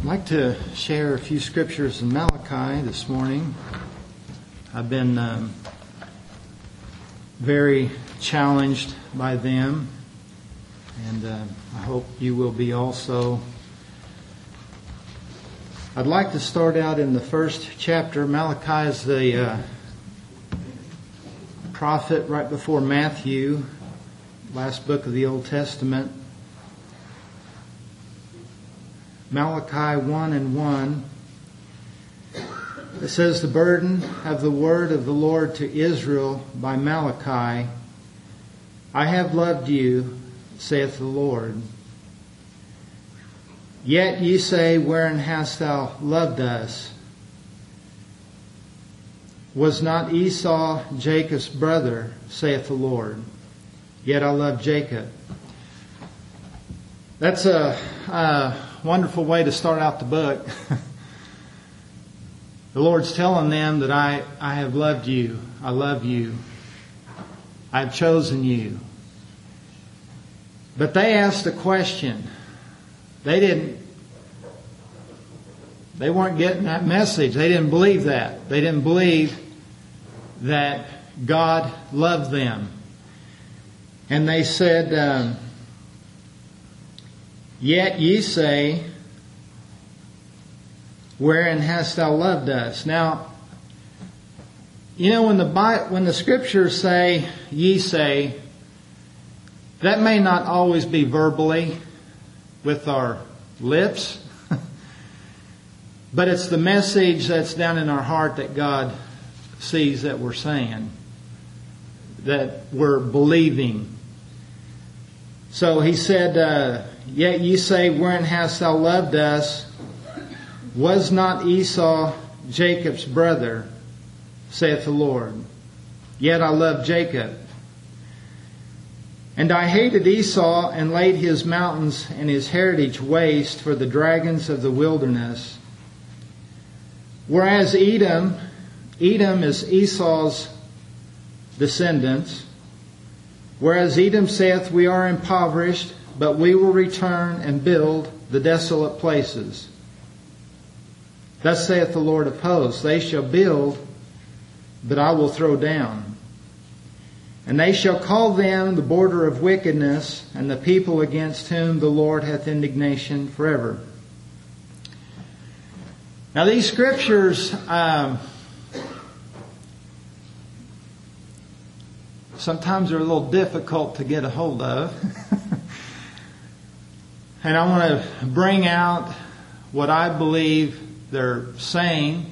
I'd like to share a few scriptures in Malachi this morning. I've been very challenged by them, and I hope you will be also. I'd like to start out in the first chapter. Malachi is the prophet right before Matthew, last book of the Old Testament. Malachi 1:1. It says, "The burden of the word of the Lord to Israel by Malachi. I have loved you, saith the Lord. Yet ye say, wherein hast thou loved us? Was not Esau Jacob's brother, saith the Lord? Yet I love Jacob." That's a wonderful way to start out the book. The Lord's telling them that I have loved you. I love you. I've chosen you. But they asked a question. They weren't getting that message. They didn't believe that. They didn't believe that God loved them. And they said, "Yet ye say, wherein hast thou loved us?" Now, you know, when the scriptures say, "ye say," that may not always be verbally with our lips, but it's the message that's down in our heart that God sees that we're saying, that we're believing. So he said, "Yet ye say, wherein hast thou loved us? Was not Esau Jacob's brother, saith the Lord? Yet I love Jacob. And I hated Esau, and laid his mountains and his heritage waste for the dragons of the wilderness. Whereas Edom is Esau's descendants. Whereas Edom saith, we are impoverished, but we will return and build the desolate places. Thus saith the Lord of hosts, they shall build, but I will throw down. And they shall call them the border of wickedness, and the people against whom the Lord hath indignation forever." Now these scriptures sometimes are a little difficult to get a hold of. And I want to bring out what I believe they're saying.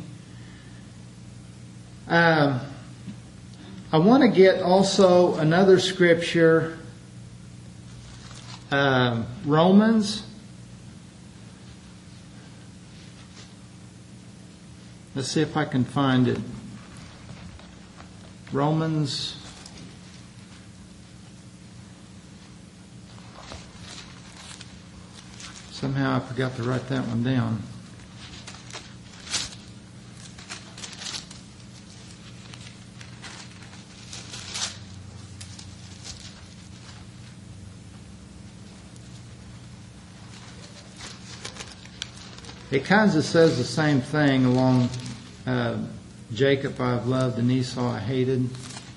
I want to get also another scripture, Romans. Let's see if I can find it. Romans. Somehow I forgot to write that one down. It kind of says the same thing along Jacob I've loved and Esau I hated.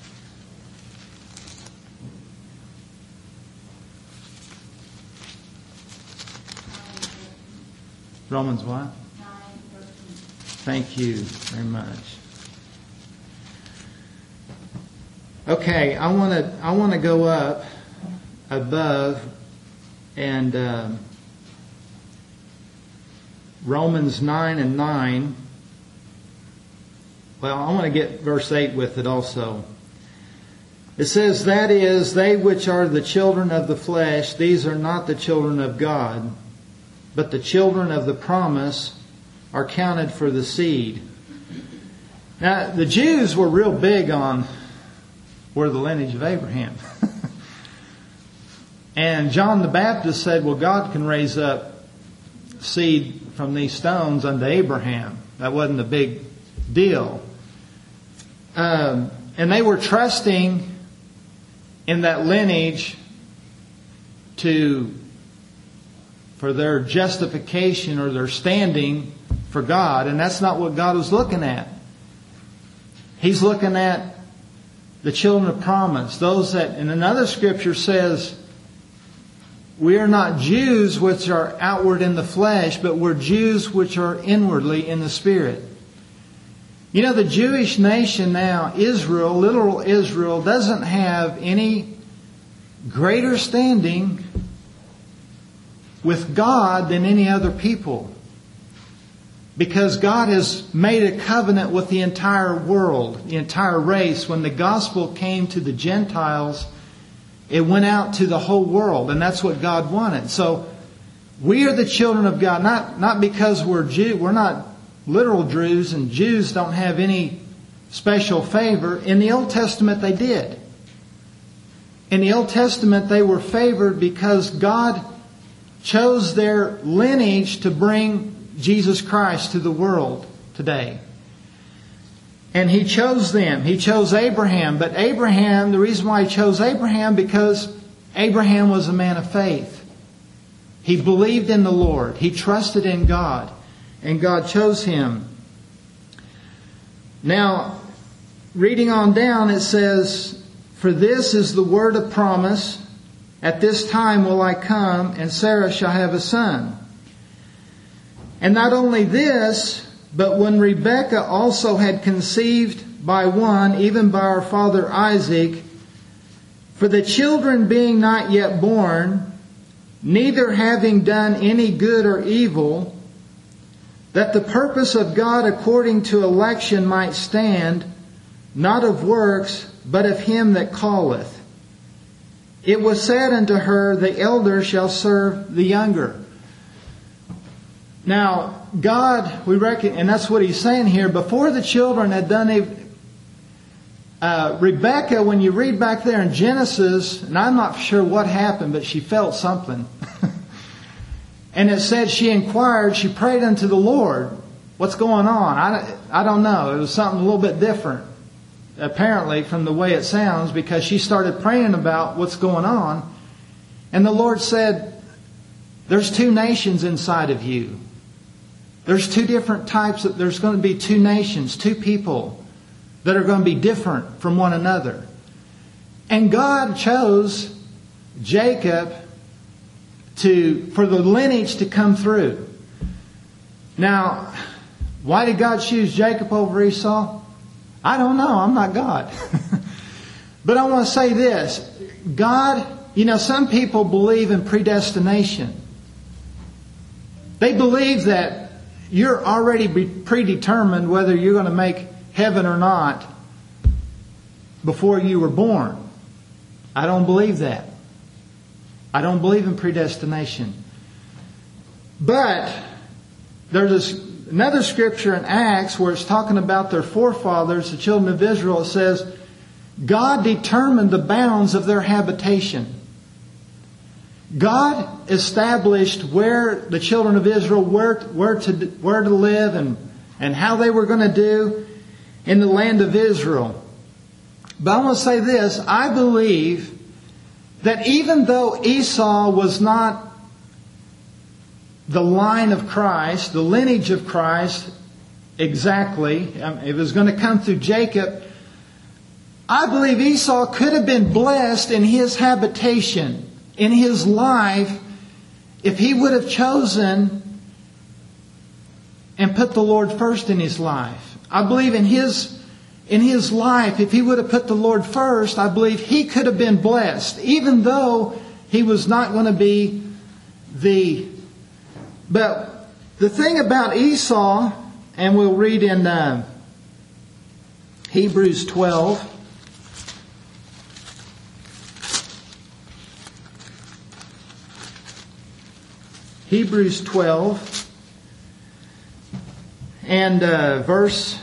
Romans what? 9:13. Thank you very much. Okay, I want to go up above and Romans 9:9. Well, I want to get verse 8 with it also. It says, "That is, they which are the children of the flesh, these are not the children of God, but the children of the promise are counted for the seed." Now, the Jews were real big on we're the lineage of Abraham. And John the Baptist said, well, God can raise up seed from these stones unto Abraham. That wasn't a big deal. And they were trusting in that lineage to for their justification or their standing for God. And that's not what God was looking at. He's looking at the children of promise. Those that, in another scripture says, we are not Jews which are outward in the flesh, but we're Jews which are inwardly in the Spirit. You know, the Jewish nation now, Israel, literal Israel, doesn't have any greater standing with God than any other people. Because God has made a covenant with the entire world, the entire race. When the gospel came to the Gentiles, it went out to the whole world, and that's what God wanted. So we are the children of God, not because we're not literal Jews, and Jews don't have any special favor. In the Old Testament they did. In the Old Testament they were favored because God chose their lineage to bring Jesus Christ to the world today. And He chose them. He chose Abraham. But Abraham, the reason why He chose Abraham, because Abraham was a man of faith. He believed in the Lord. He trusted in God. And God chose him. Now, reading on down, it says, "For this is the word of promise. At this time will I come, and Sarah shall have a son. And not only this, but when Rebekah also had conceived by one, even by our father Isaac, for the children being not yet born, neither having done any good or evil, that the purpose of God according to election might stand, not of works, but of Him that calleth. It was said unto her, the elder shall serve the younger." Now, God, we reckon, and that's what He's saying here, before the children had done Rebekah, when you read back there in Genesis, and I'm not sure what happened, but she felt something. And it said she inquired, she prayed unto the Lord, what's going on? I don't know. It was something a little bit different, apparently, from the way it sounds, because she started praying about what's going on. And the Lord said, there's two nations inside of you. There's two different types. There's going to be two nations, two people that are going to be different from one another. And God chose Jacob for the lineage to come through. Now, why did God choose Jacob over Esau? I don't know. I'm not God. But I want to say this. God, some people believe in predestination. They believe that you're already predetermined whether you're going to make heaven or not before you were born. I don't believe that. I don't believe in predestination. But there's another scripture in Acts where it's talking about their forefathers, the children of Israel. It says, God determined the bounds of their habitation. God established where the children of Israel were to live and how they were going to do in the land of Israel. But I want to say this. I believe that even though Esau was not the line of Christ, the lineage of Christ exactly, it was going to come through Jacob, I believe Esau could have been blessed in his habitation, in his life, if he would have chosen and put the Lord first in his life. I believe in his life, if he would have put the Lord first, I believe he could have been blessed, even though he was not going to be But the thing about Esau, and we'll read in Hebrews 12. Hebrews 12 and verse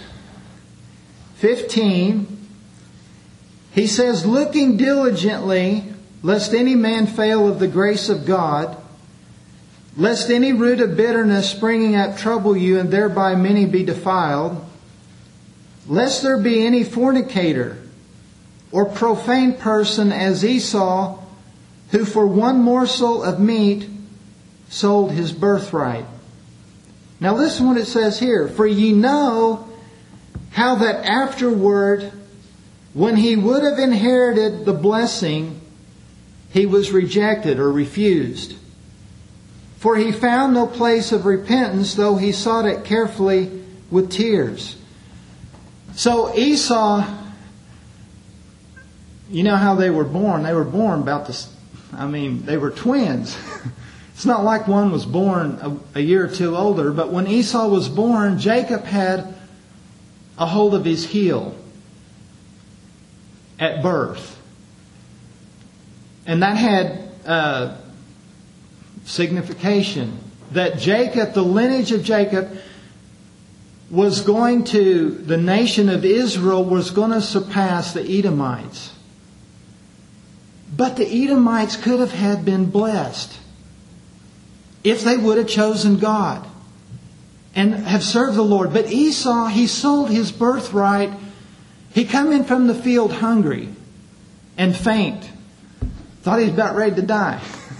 15, he says, "Looking diligently, lest any man fail of the grace of God, lest any root of bitterness springing up trouble you, and thereby many be defiled, lest there be any fornicator or profane person as Esau, who for one morsel of meat sold his birthright. Now listen what it says here. For ye know how that afterward, when he would have inherited the blessing, he was rejected or refused. For he found no place of repentance, though he sought it carefully with tears. So Esau, you know how they were born. They were born about this. They were twins. It's not like one was born a year or two older. But when Esau was born, Jacob had a hold of his heel at birth. And that had signification. That Jacob, the lineage of Jacob, was going to, the nation of Israel was going to surpass the Edomites. But the Edomites could have had been blessed if they would have chosen God and have served the Lord. But Esau, he sold his birthright. He come in from the field hungry and faint. Thought he was about ready to die.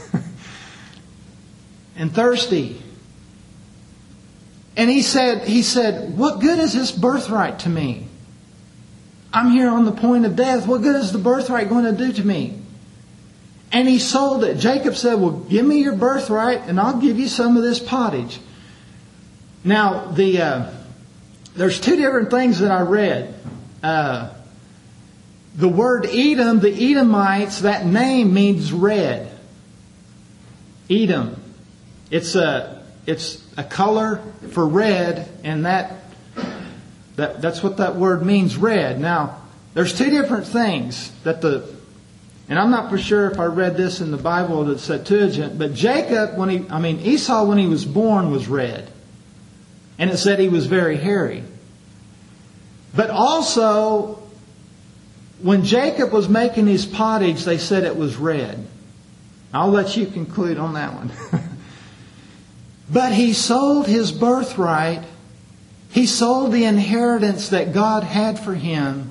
And thirsty. And he said, what good is this birthright to me? I'm here on the point of death. What good is the birthright going to do to me? And he sold it. Jacob said, well, give me your birthright and I'll give you some of this pottage. Now, there's two different things that I read. The word Edom, the Edomites, that name means red. Edom. It's a color for red, and that's what that word means, red. Now, there's two different things and I'm not for sure if I read this in the Bible, the Septuagint, but Jacob, Esau when he was born was red. And it said he was very hairy. But also, when Jacob was making his pottage, they said it was red. I'll let you conclude on that one. But he sold his birthright. He sold the inheritance that God had for him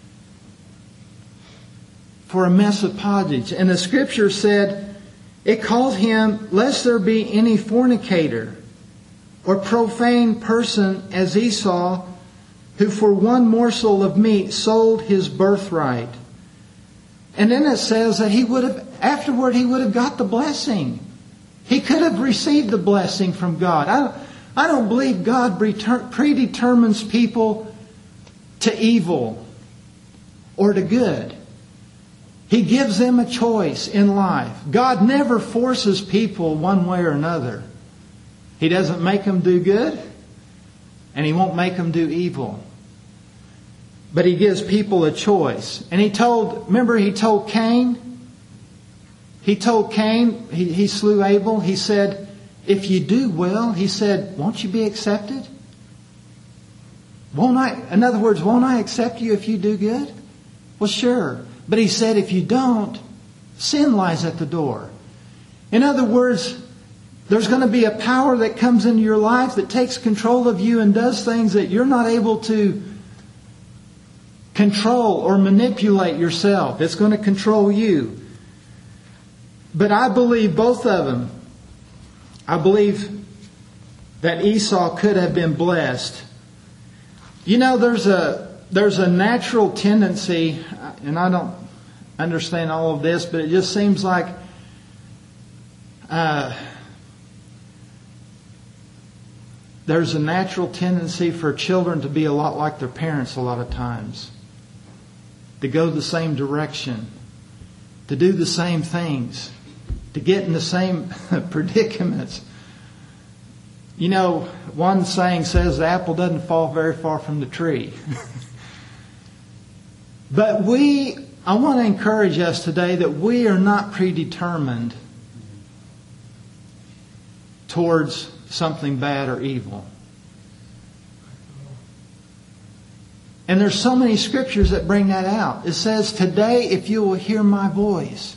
for a mess of pottage. And the Scripture said, it called him, lest there be any fornicator or profane person as Esau, who for one morsel of meat sold his birthright. And then it says that afterward he would have got the blessing. He could have received the blessing from God. I don't believe God predetermines people to evil or to good. He gives them a choice in life. God never forces people one way or another. He doesn't make them do good, and He won't make them do evil. But He gives people a choice. And He told Cain, he slew Abel. He said, if you do well, He said, won't you be accepted? In other words, won't I accept you if you do good? Well, sure. But He said, if you don't, sin lies at the door. In other words, there's going to be a power that comes into your life that takes control of you and does things that you're not able to control or manipulate yourself. It's going to control you. But I believe both of them. I believe that Esau could have been blessed. You know, there's a natural tendency, and I don't understand all of this, but it just seems like there's a natural tendency for children to be a lot like their parents a lot of times. To go the same direction. To do the same things. To get in the same predicaments. You know, one saying says the apple doesn't fall very far from the tree. But I want to encourage us today that we are not predetermined towards something bad or evil. And there's so many scriptures that bring that out. It says, today if you will hear my voice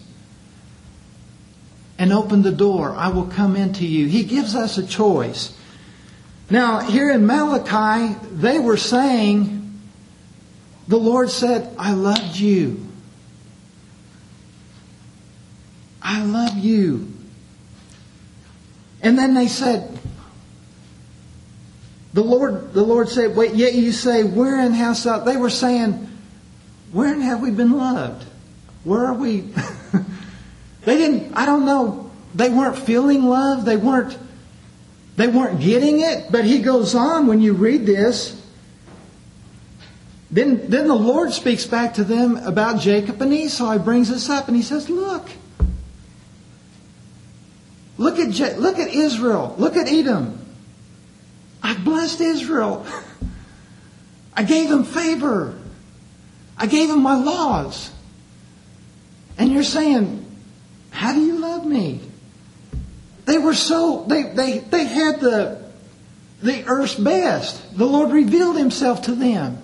and open the door, I will come into you. He gives us a choice. Now, here in Malachi, they were saying, the Lord said, I loved you. I love you. And then they said, the Lord said, wait, yet you say, wherein hast thou? They were saying, wherein have we been loved? Where are we? They didn't, I don't know, they weren't feeling love. They weren't getting it. But he goes on when you read this. Then the Lord speaks back to them about Jacob and Esau. He brings this up and he says, look at Israel. Look at Edom. I blessed Israel. I gave them favor. I gave them my laws. And you're saying, how do you love me? They were so, they had the earth's best. The Lord revealed Himself to them.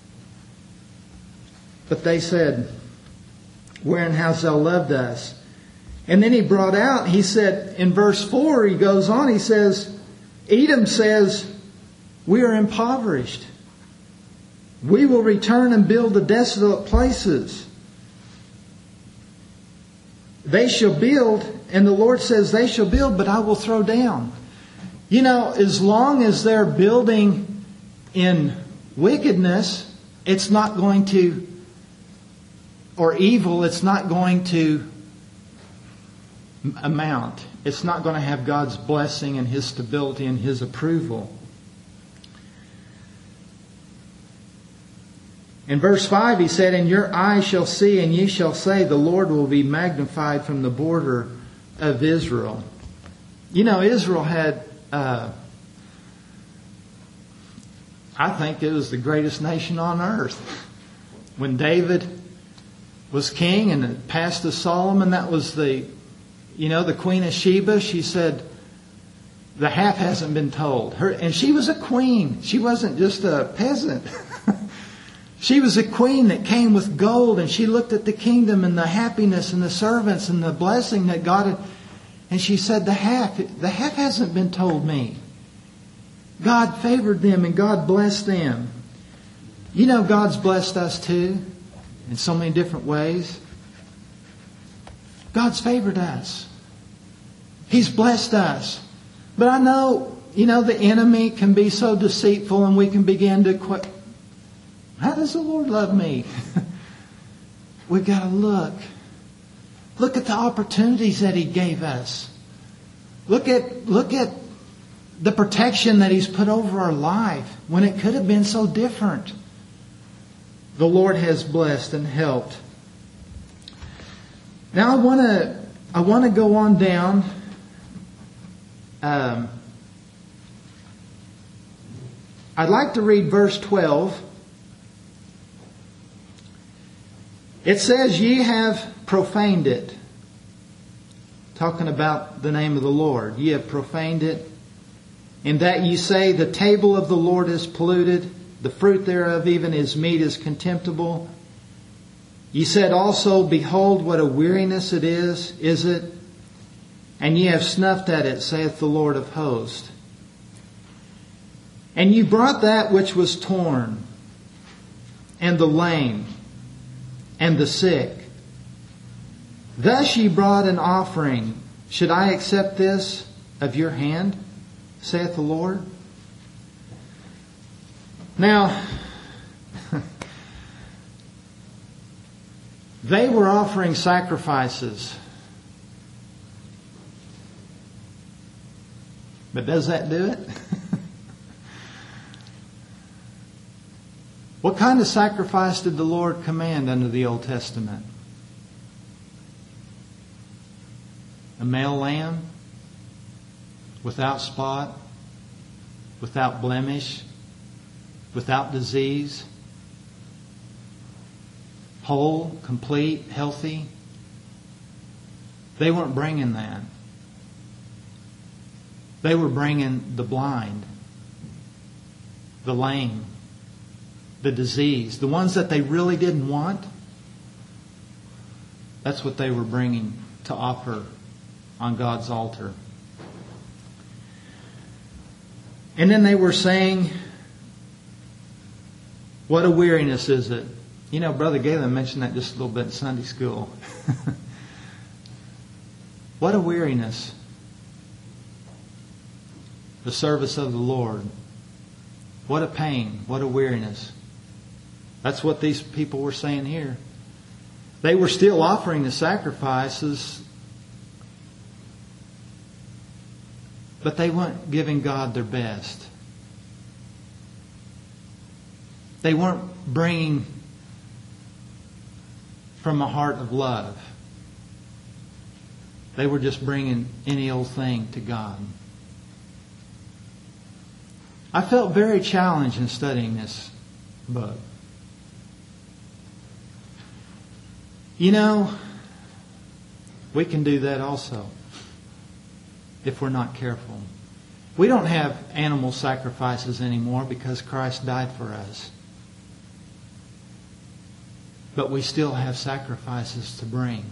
But they said, wherein hast thou loved us? And then he brought out, he said, in verse 4, he goes on, he says, Edom says, we are impoverished. We will return and build the desolate places. They shall build, and the Lord says they shall build, but I will throw down. You know, as long as they're building in wickedness, it's not going to, or evil, it's not going to amount. It's not going to have God's blessing and His stability and His approval. In verse 5 he said, and your eyes shall see, and ye shall say, the Lord will be magnified from the border of Israel. You know, Israel had, I think it was the greatest nation on earth. When David was king and it passed to Solomon, that was the Queen of Sheba. She said, the half hasn't been told. And she was a queen. She wasn't just a peasant. She was a queen that came with gold, and she looked at the kingdom and the happiness and the servants and the blessing that God had. And she said, the half hasn't been told me. God favored them and God blessed them. You know, God's blessed us too in so many different ways. God's favored us. He's blessed us. But I know, the enemy can be so deceitful, and we can begin to how does the Lord love me? We've got to look. Look at the opportunities that He gave us. Look at the protection that He's put over our life when it could have been so different. The Lord has blessed and helped. Now I want to go on down. I'd like to read verse 12. It says, ye have profaned it. Talking about the name of the Lord. Ye have profaned it. In that ye say, the table of the Lord is polluted. The fruit thereof, even His meat, is contemptible. Ye said also, behold, what a weariness it is it? And ye have snuffed at it, saith the Lord of hosts. And ye brought that which was torn, and the lame, and the sick. Thus ye brought an offering. Should I accept this of your hand, saith the Lord? Now, they were offering sacrifices. But does that do it? What kind of sacrifice did the Lord command under the Old Testament? A male lamb, without spot, without blemish, without disease, whole, complete, healthy. They weren't bringing that. They were bringing the blind, the lame, the disease, the ones that they really didn't want. That's what they were bringing to offer on God's altar. And then they were saying, what a weariness is it? You know, Brother Galen mentioned that just a little bit in Sunday school. What a weariness. the service of the Lord. What a pain, what a weariness. That's what these people were saying here. They were still offering the sacrifices, but they weren't giving God their best. They weren't bringing from a heart of love. They were just bringing any old thing to God. I felt very challenged in studying this book. You know, we can do that also if we're not careful. We don't have animal sacrifices anymore because Christ died for us. But we still have sacrifices to bring.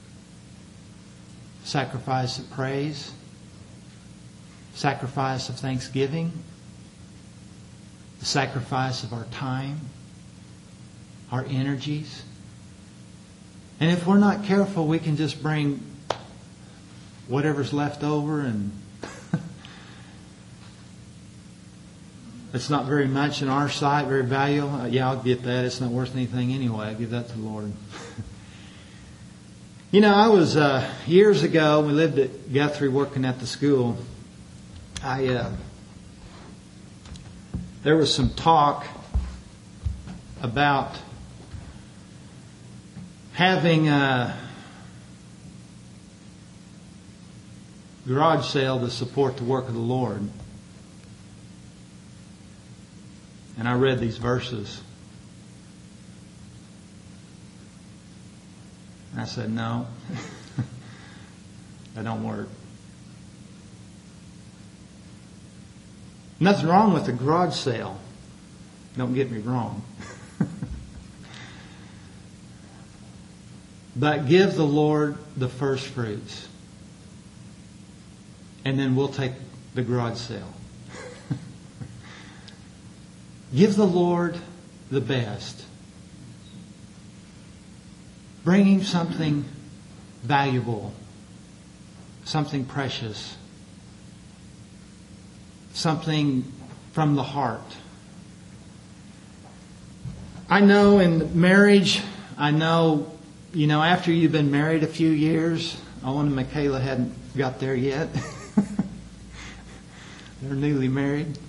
Sacrifice of praise, sacrifice of thanksgiving, the sacrifice of our time, our energies. And if we're not careful, we can just bring whatever's left over, and it's not very much in our sight, very valuable. Yeah, I'll get that. It's not worth anything anyway. I'll give that to the Lord. You know, I was, years ago, we lived at Guthrie working at the school. There was some talk about having a garage sale to support the work of the Lord. And I read these verses. And I said, no, that don't work. Nothing wrong with the garage sale. Don't get me wrong. But give the Lord the first fruits. And then we'll take the garage sale. Give the Lord the best. Bring Him something valuable, something precious, something from the heart. I know in marriage, after you've been married a few years, Owen and Michaela hadn't got there yet. They're newly married.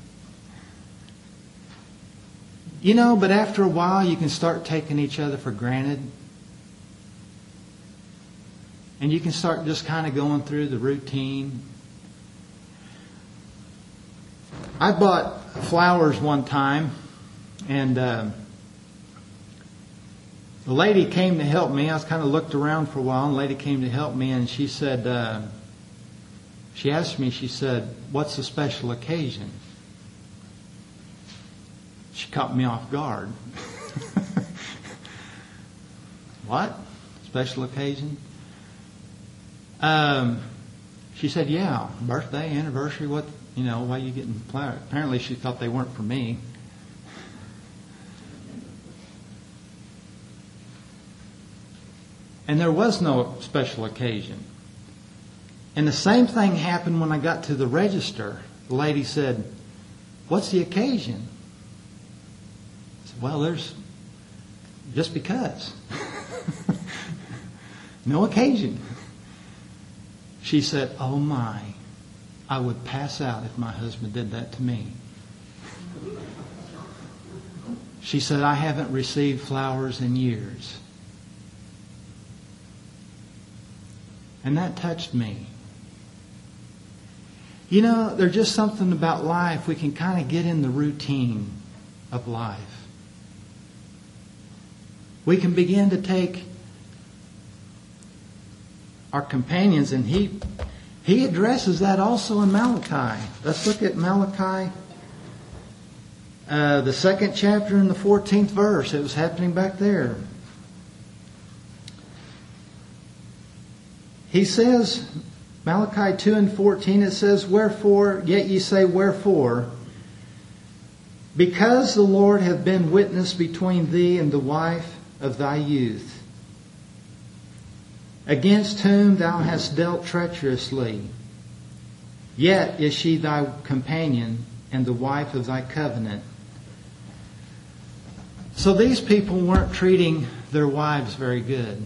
But after a while, you can start taking each other for granted. And you can start just kind of going through the routine. I bought flowers one time, and the lady came to help me. I was kind of looked around for a while, and the lady came to help me, and she said, she asked me, she said, "What's the special occasion?" She caught me off guard. What? Special occasion? She said, yeah, birthday, anniversary, why are you getting flowers? Apparently she thought they weren't for me. And there was no special occasion. And the same thing happened when I got to the register. The lady said, "What's the occasion?" I said, "Well, there's just because." No occasion. She said, "Oh my, I would pass out if my husband did that to me." She said, "I haven't received flowers in years." And that touched me. There's just something about life. We can kind of get in the routine of life. We can begin to take our companions, and he addresses that also in Malachi. Let's look at Malachi, the 2nd chapter and the 14th verse. It was happening back there. He says, Malachi 2:14, it says, "Wherefore, yet ye say, wherefore? Because the Lord hath been witness between thee and the wife of thy youth, against whom thou hast dealt treacherously. yet is she thy companion and the wife of thy covenant. So these people weren't treating their wives very good.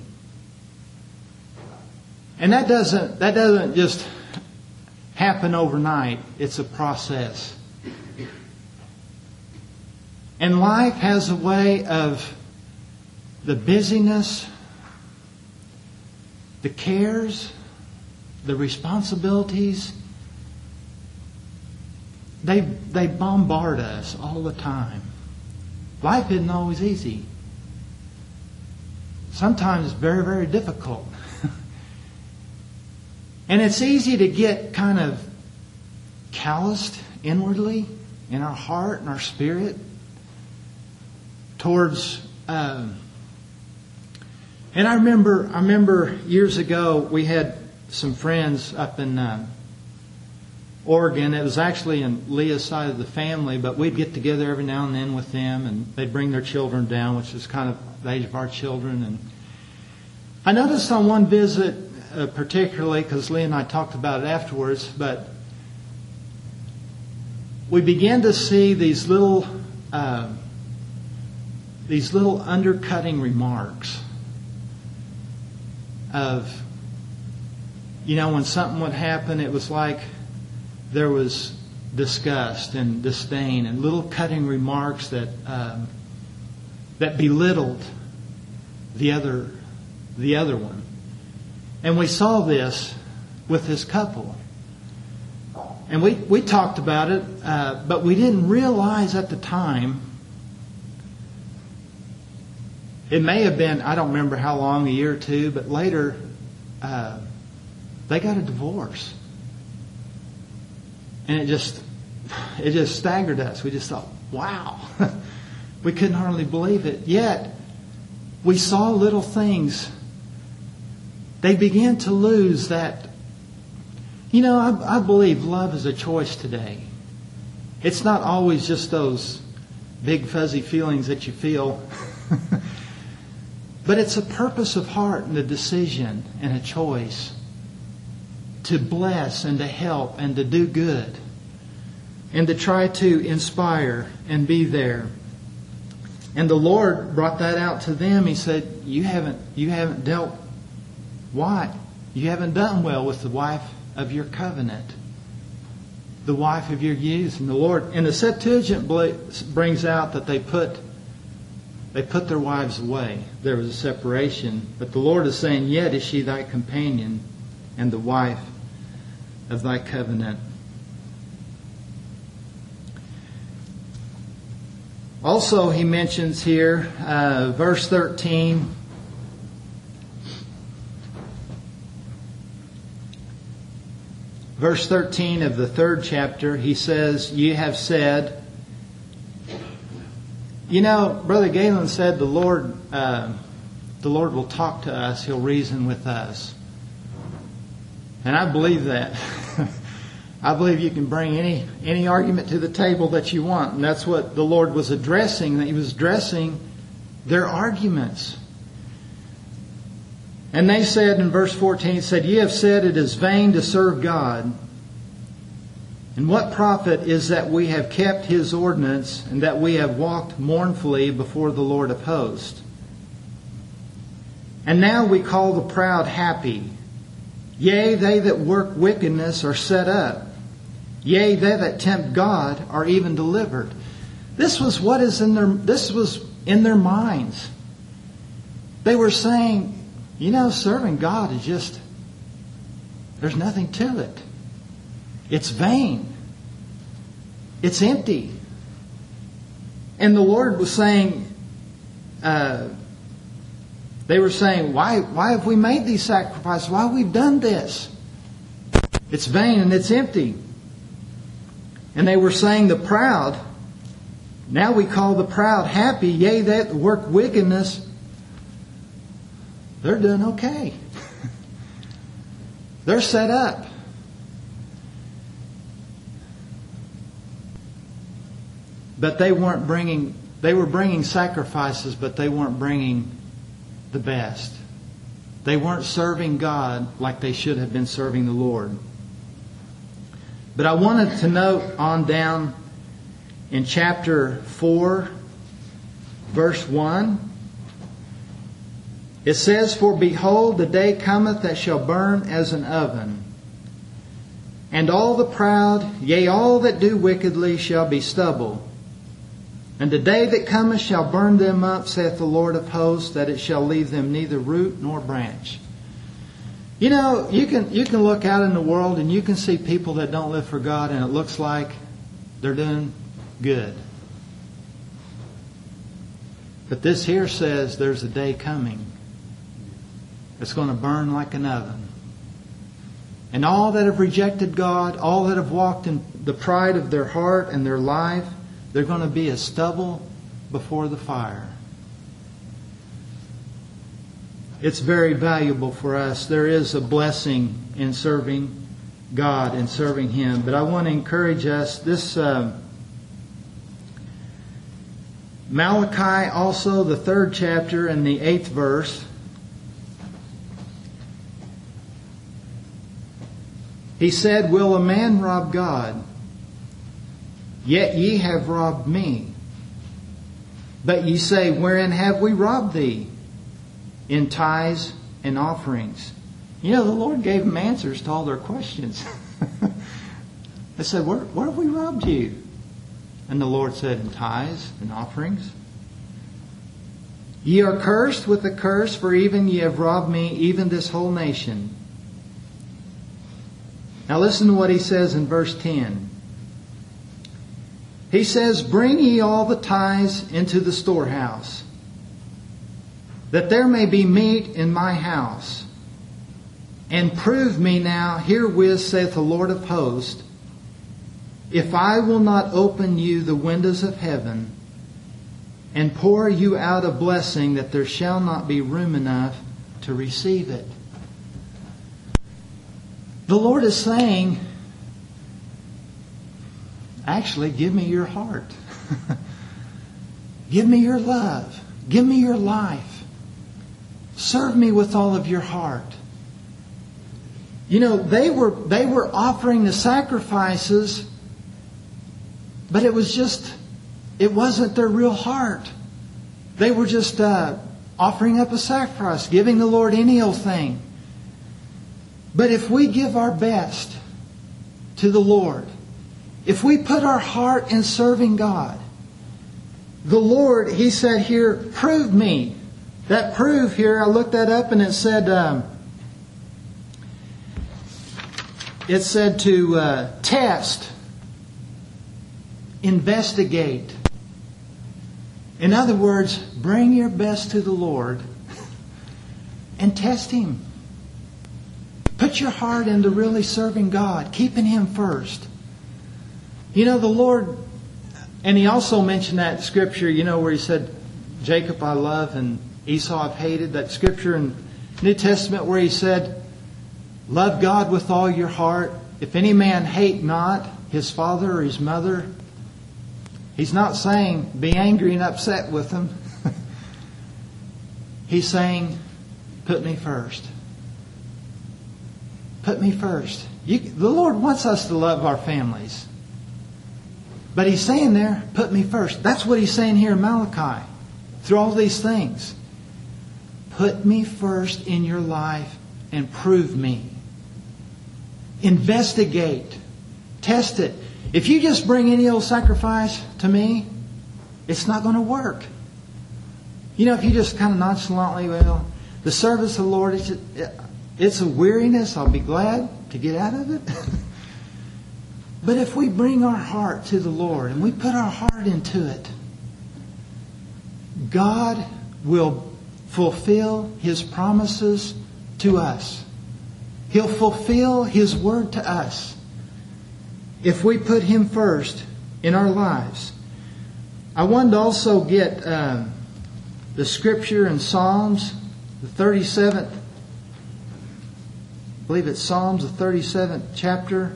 And that doesn't just happen overnight. It's a process. And life has a way of the busyness, the cares, the responsibilities. They bombard us all the time. Life isn't always easy. Sometimes it's very, very difficult. And it's easy to get kind of calloused inwardly in our heart and our spirit towards. And I remember years ago we had some friends up in Oregon. It was actually in Leah's side of the family, but we'd get together every now and then with them, and they'd bring their children down, which is kind of the age of our children. And I noticed on one visit, particularly because Leah and I talked about it afterwards, but we began to see these little undercutting remarks of, when something would happen, it was like there was disgust and disdain and little cutting remarks that belittled the other one. And we saw this with this couple. And we talked about it, but we didn't realize at the time. It may have been, I don't remember how long, a year or two, but later they got a divorce. And it just staggered us. We just thought, wow. We couldn't hardly believe it. Yet, we saw little things. They began to lose that. I believe love is a choice today. It's not always just those big fuzzy feelings that you feel. But it's a purpose of heart and a decision and a choice to bless and to help and to do good and to try to inspire and be there. And the Lord brought that out to them. He said, you haven't dealt. Why? You haven't done well with the wife of your covenant, the wife of your youth. And the Lord, and the Septuagint brings out that they put their wives away. There was a separation. But the Lord is saying, yet is she thy companion and the wife of thy covenant. Also, he mentions here, verse 13, verse 13 of the 3rd chapter, he says, ye have said. Brother Galen said the Lord will talk to us. He'll reason with us. And I believe that. I believe you can bring any argument to the table that you want. And that's what the Lord was addressing. He was addressing their arguments. And they said in verse 14, it said, ye have said it is vain to serve God. And what profit is that we have kept His ordinance and that we have walked mournfully before the Lord of hosts? And now we call the proud happy. Yea, they that work wickedness are set up. Yea, they that tempt God are even delivered. This was in their minds. They were saying, serving God is just, there's nothing to it. It's vain. It's empty. And the Lord was saying, they were saying, why have we made these sacrifices? Why have we done this? It's vain and it's empty. And they were saying the proud, now we call the proud happy, yea, that work wickedness, they're doing okay. They're set up. But they were bringing sacrifices, but they weren't bringing the best. They weren't serving God like they should have been serving the Lord. But I wanted to note on down in chapter 4, verse 1, it says, "For behold, the day cometh that shall burn as an oven, and all the proud, yea, all that do wickedly, shall be stubble. And the day that cometh shall burn them up, saith the Lord of hosts, that it shall leave them neither root nor branch." You know, you can look out in the world and you can see people that don't live for God, and it looks like they're doing good. But this here says there's a day coming. It's going to burn like an oven. And all that have rejected God, all that have walked in the pride of their heart and their life, they're going to be as stubble before the fire. It's very valuable for us. There is a blessing in serving God and serving Him. But I want to encourage us. This Malachi, also the 3rd chapter and the 8th verse. He said, "Will a man rob God? Yet ye have robbed me. But ye say, Wherein have we robbed thee? In tithes and offerings." You know, the Lord gave them answers to all their questions. They said, where have we robbed you? And the Lord said, "In tithes and offerings. Ye are cursed with a curse, for even ye have robbed me, even this whole nation." Now listen to what He says in verse 10. He says, "Bring ye all the tithes into the storehouse, that there may be meat in my house. And prove me now herewith, saith the Lord of hosts, if I will not open you the windows of heaven, and pour you out a blessing, that there shall not be room enough to receive it." The Lord is saying, actually, give me your heart. Give me your love. Give me your life. Serve me with all of your heart. You know, they were offering the sacrifices, but it wasn't their real heart. They were just offering up a sacrifice, giving the Lord any old thing. But if we give our best to the Lord, if we put our heart in serving God, the Lord, He said here, "Prove me." That "prove" here, I looked that up and it said to test, investigate. In other words, bring your best to the Lord and test Him. Put your heart into really serving God, keeping Him first. You know, the Lord, and He also mentioned that scripture, you know, where He said, "Jacob I love and Esau I've hated." That scripture in New Testament where He said, "Love God with all your heart. If any man hate not his father or his mother," He's not saying be angry and upset with them. He's saying, put me first. Put me first. The Lord wants us to love our families. But He's saying there, put me first. That's what He's saying here in Malachi. Through all these things. Put me first in your life and prove me. Investigate. Test it. If you just bring any old sacrifice to me, it's not going to work. You know, if you just kind of nonchalantly, well, the service of the Lord, it's a weariness. I'll be glad to get out of it. But if we bring our heart to the Lord and we put our heart into it, God will fulfill His promises to us. He'll fulfill His word to us if we put Him first in our lives. I wanted to also get the scripture in Psalms, the 37th. I believe it's Psalms, the 37th chapter.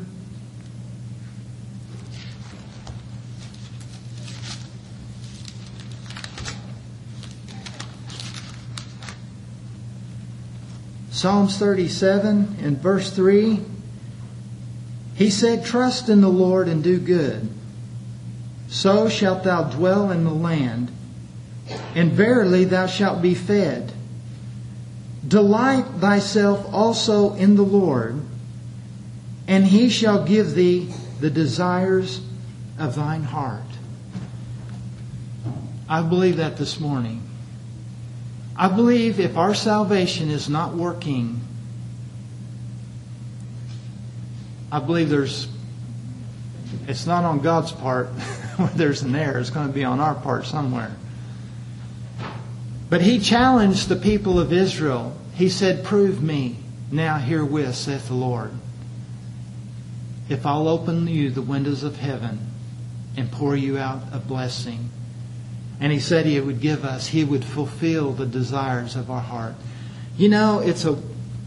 Psalms 37 and verse 3. He said, trust in the Lord and do good. So shalt thou dwell in the land, and verily thou shalt be fed. Delight thyself also in the Lord, and He shall give thee the desires of thine heart. I believe that this morning. I believe if our salvation is not working, I believe it's not on God's part where there's an error. It's going to be on our part somewhere. But He challenged the people of Israel. He said, prove me now herewith, saith the Lord, if I'll open you the windows of heaven and pour you out a blessing. And He said He would give us, He would fulfill the desires of our heart. You know, it's a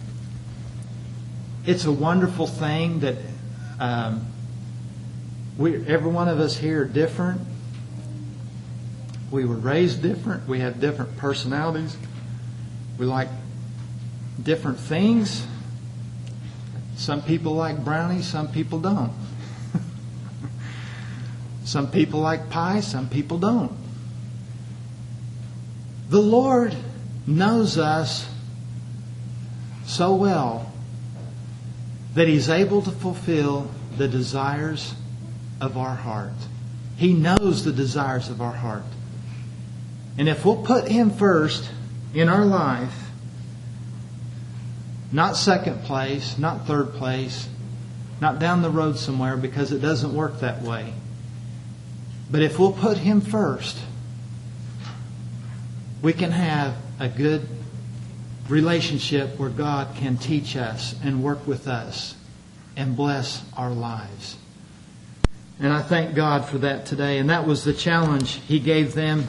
wonderful thing that every one of us here are different. We were raised different. We have different personalities. We like different things. Some people like brownies, some people don't. Some people like pie, some people don't. The Lord knows us so well that He's able to fulfill the desires of our heart. He knows the desires of our heart. And if we'll put Him first in our life, not second place, not third place, not down the road somewhere, because it doesn't work that way. But if we'll put Him first, we can have a good relationship where God can teach us and work with us and bless our lives. And I thank God for that today. And that was the challenge He gave them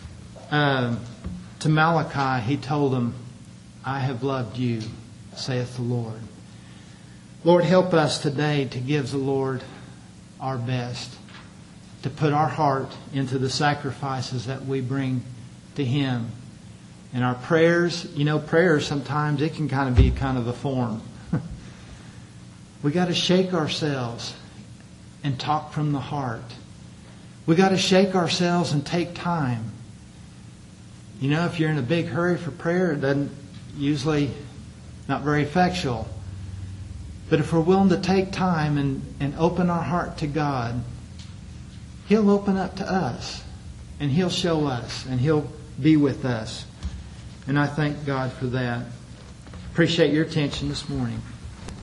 to Malachi. He told them, I have loved you, saith the Lord. Lord, help us today to give the Lord our best, to put our heart into the sacrifices that we bring to Him. And our prayers, prayers sometimes it can be a form. We got to shake ourselves and talk from the heart. We got to shake ourselves and take time. If you're in a big hurry for prayer, it doesn't usually not very effectual. But if we're willing to take time and open our heart to God, He'll open up to us and He'll show us and He'll be with us. And I thank God for that. Appreciate your attention this morning.